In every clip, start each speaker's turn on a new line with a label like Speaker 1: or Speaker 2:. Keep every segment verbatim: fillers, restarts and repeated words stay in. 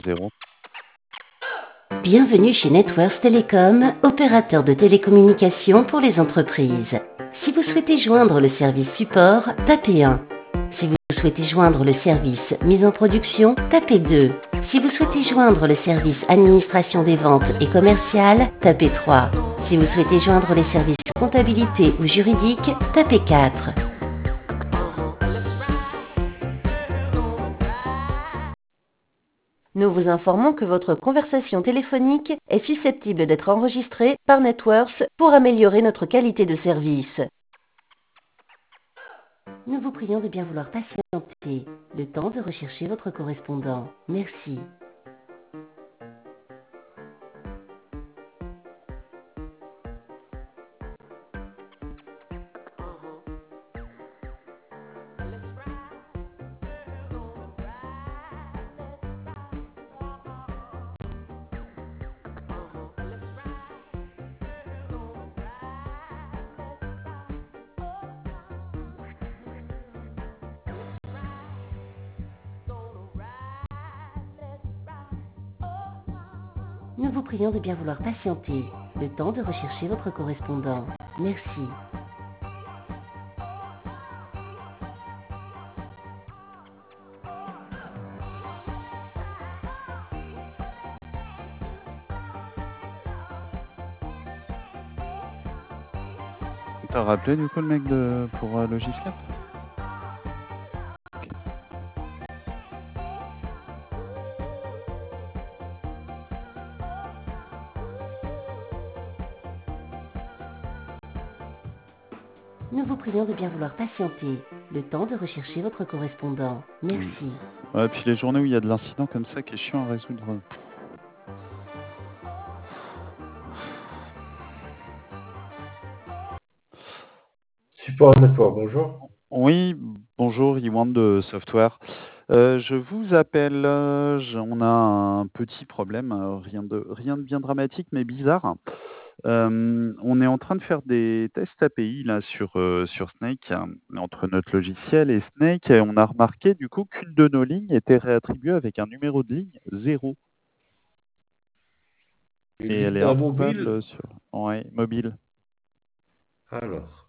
Speaker 1: zéro.
Speaker 2: Bienvenue chez Networks Telecom, opérateur de télécommunications pour les entreprises. Si vous souhaitez joindre le service support, tapez un. Si vous souhaitez joindre le service mise en production, tapez deux. Si vous souhaitez joindre le service administration des ventes et commerciales, tapez trois. Si vous souhaitez joindre les services comptabilité ou juridique, tapez quatre. Nous vous informons que votre conversation téléphonique est susceptible d'être enregistrée par Networks pour améliorer notre qualité de service. Nous vous prions de bien vouloir patienter le temps de rechercher votre correspondant. Merci. Nous vous prions de bien vouloir patienter le temps de rechercher votre correspondant. Merci.
Speaker 1: T'as rappelé du coup le mec de pour euh, Logiscap?
Speaker 2: Nous vous prions de bien vouloir patienter le temps de rechercher votre correspondant. Merci.
Speaker 1: Ouais, puis les journées où il y a de l'incident comme ça qui est chiant à résoudre.
Speaker 3: Support Network, bonjour.
Speaker 1: Oui, bonjour, Iwan de Software. Euh, je vous appelle, euh, je- on a un petit problème, euh, rien de, rien de bien dramatique, mais bizarre. Euh, on est en train de faire des tests A P I là sur, euh, sur Snake, hein, entre notre logiciel et Snake, et on a remarqué du coup qu'une de nos lignes était réattribuée avec un numéro de ligne zéro.
Speaker 3: Une
Speaker 1: Et elle
Speaker 3: ligne
Speaker 1: est
Speaker 3: d'un mobile.
Speaker 1: introuvable sur ouais, mobile.
Speaker 3: Alors,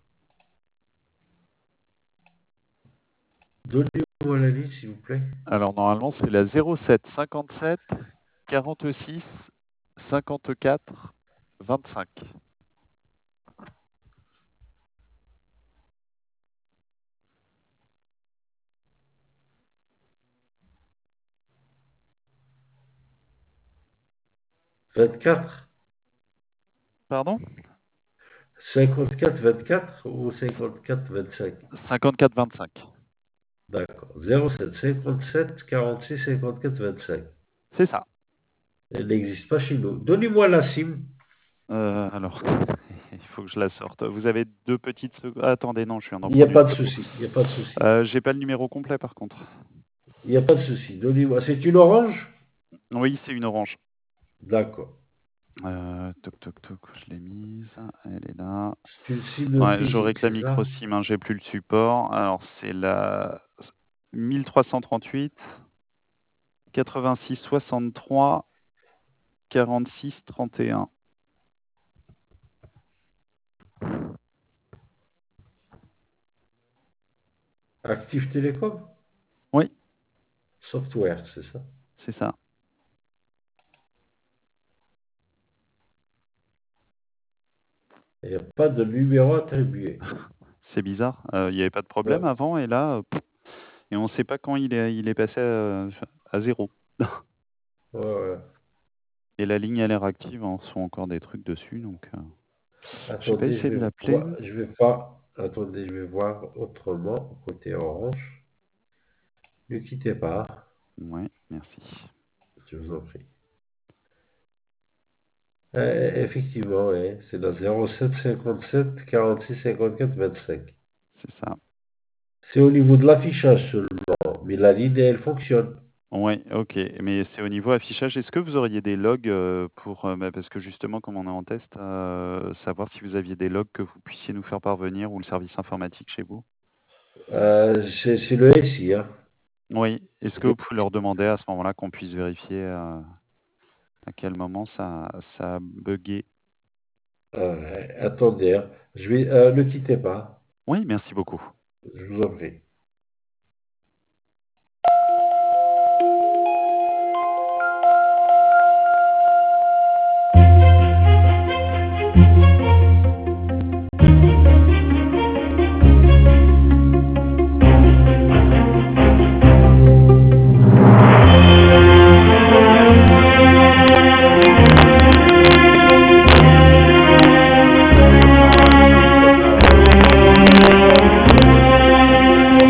Speaker 3: donnez-moi la ligne, s'il vous plaît.
Speaker 1: Alors normalement c'est la zéro sept cinquante-sept quarante-six cinquante-quatre vingt-cinq.
Speaker 3: vingt-quatre.
Speaker 1: Pardon?
Speaker 3: cinquante-quatre vingt-quatre ou cinquante-quatre vingt-cinq?
Speaker 1: cinquante-quatre vingt-cinq.
Speaker 3: D'accord. zéro sept cinquante-sept quarante-six cinquante-quatre vingt-cinq.
Speaker 1: C'est ça.
Speaker 3: Elle n'existe pas chez nous. Donnez-moi la SIM.
Speaker 1: Euh, alors, il faut que je la sorte. Vous avez deux petites secondes. Attendez, non, je viens d'en
Speaker 3: Il n'y a
Speaker 1: prendre une
Speaker 3: pas de
Speaker 1: photo.
Speaker 3: souci. Il n'y a pas de souci.
Speaker 1: Euh, j'ai pas le numéro complet par contre.
Speaker 3: Il n'y a pas de souci. Donnez-moi. C'est une orange?
Speaker 1: Oui, c'est une orange.
Speaker 3: D'accord.
Speaker 1: Euh, toc toc toc, je l'ai mise. Elle est là.
Speaker 3: C'est une SIM de
Speaker 1: Ouais, j'aurais
Speaker 3: physique,
Speaker 1: que la
Speaker 3: c'est
Speaker 1: micro
Speaker 3: ça?
Speaker 1: SIM, hein, j'ai plus le support. Alors c'est la mille trois cent trente-huit quatre-vingt-six soixante-trois quarante-six trente et un.
Speaker 3: Active Télécom?
Speaker 1: Oui,
Speaker 3: Software, c'est ça?
Speaker 1: c'est ça.
Speaker 3: Il n'y a pas de numéro attribué.
Speaker 1: C'est bizarre. Euh, Il n'y avait pas de problème
Speaker 3: Ouais.
Speaker 1: avant et là, euh, pff, et on ne sait pas quand il est, il est passé à, à zéro.
Speaker 3: Ouais, ouais.
Speaker 1: Et la ligne a l'air active, en sont encore des trucs dessus, donc euh, je vais pas
Speaker 3: Attendez, je
Speaker 1: essayer de
Speaker 3: vais
Speaker 1: l'appeler.
Speaker 3: voir, je vais pas, attendez, je vais voir autrement, côté orange. Ne quittez pas,
Speaker 1: Ouais, merci.
Speaker 3: je vous en prie. Euh, effectivement, ouais, c'est la zéro sept cinquante-sept quarante-six cinquante-quatre vingt-cinq.
Speaker 1: C'est ça.
Speaker 3: C'est au niveau de l'affichage seulement, mais la ligne, elle fonctionne.
Speaker 1: Ouais, ok. Mais c'est au niveau affichage. Est-ce que vous auriez des logs euh, pour, euh, bah, parce que justement, comme on est en test, euh, savoir si vous aviez des logs que vous puissiez nous faire parvenir ou le service informatique chez vous?
Speaker 3: Euh, c'est c'est le S I, hein.
Speaker 1: Oui. Est-ce que
Speaker 3: Je-
Speaker 1: vous pouvez leur demander à ce moment-là qu'on puisse vérifier euh, à quel moment ça, ça a bugué?
Speaker 3: Ouais, attendez, hein. Je vais, euh, ne quittez pas.
Speaker 1: Oui, merci beaucoup.
Speaker 3: Je vous en prie.
Speaker 1: Normalement, une fois que ça a bugué,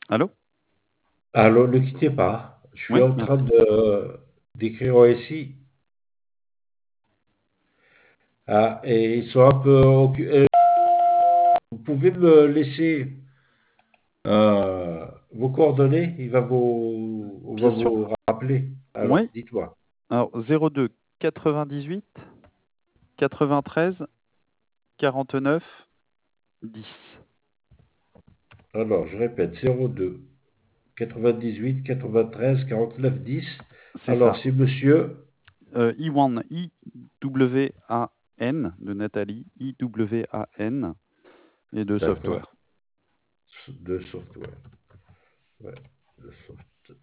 Speaker 1: Allô?
Speaker 3: Allô, ne quittez pas. Je suis
Speaker 1: Oui,
Speaker 3: en train
Speaker 1: merci.
Speaker 3: de d'écrire ici. Ah, et ils sont un peu occu- euh, Vous pouvez me laisser euh, vos coordonnées? Il va vous, on va
Speaker 1: Bien sûr.
Speaker 3: vous rappeler. Alors,
Speaker 1: Oui.
Speaker 3: dites-moi.
Speaker 1: Alors, zéro deux quatre-vingt-dix-huit quatre-vingt-treize quarante-neuf dix.
Speaker 3: Alors, je répète, zéro deux quatre-vingt-dix-huit quatre-vingt-treize quarante-neuf dix.
Speaker 1: C'est
Speaker 3: Alors,
Speaker 1: ça.
Speaker 3: c'est monsieur.
Speaker 1: Euh, Iwan, I W A N, de Nathalie, I W A N, et de
Speaker 3: D'accord.
Speaker 1: software.
Speaker 3: De software. Ouais, de software.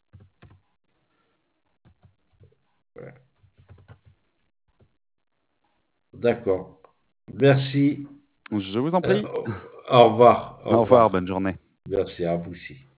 Speaker 3: D'accord. Merci.
Speaker 1: Je vous en
Speaker 3: Euh,
Speaker 1: prie.
Speaker 3: au au revoir. Au
Speaker 1: Au revoir,
Speaker 3: revoir.
Speaker 1: bonne journée.
Speaker 3: Merci à vous aussi.